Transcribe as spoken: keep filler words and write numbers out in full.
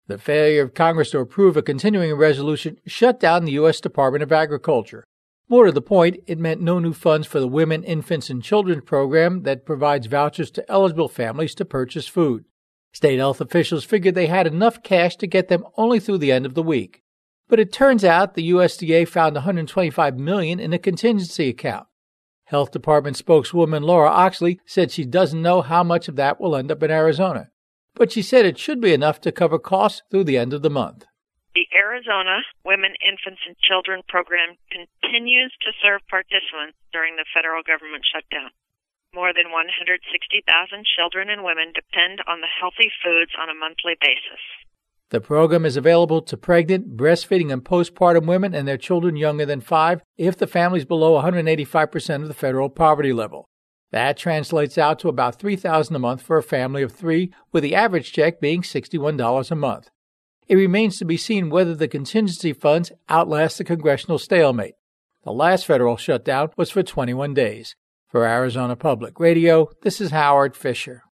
The failure of Congress to approve a continuing resolution shut down the U S Department of Agriculture. More to the point, it meant no new funds for the Women, Infants, and Children program that provides vouchers to eligible families to purchase food. State health officials figured they had enough cash to get them only through the end of the week. But it turns out the U S D A found one hundred twenty-five million dollars in a contingency account. Health Department spokeswoman Laura Oxley said she doesn't know how much of that will end up in Arizona, but she said it should be enough to cover costs through the end of the month. The Arizona Women, Infants, and Children program continues to serve participants during the federal government shutdown. More than one hundred sixty thousand children and women depend on the healthy foods on a monthly basis. The program is available to pregnant, breastfeeding, and postpartum women and their children younger than five if the family is below one hundred eighty-five percent of the federal poverty level. That translates out to about three thousand dollars a month for a family of three, with the average check being sixty-one dollars a month. It remains to be seen whether the contingency funds outlast the congressional stalemate. The last federal shutdown was for twenty-one days. For Arizona Public Radio, this is Howard Fisher.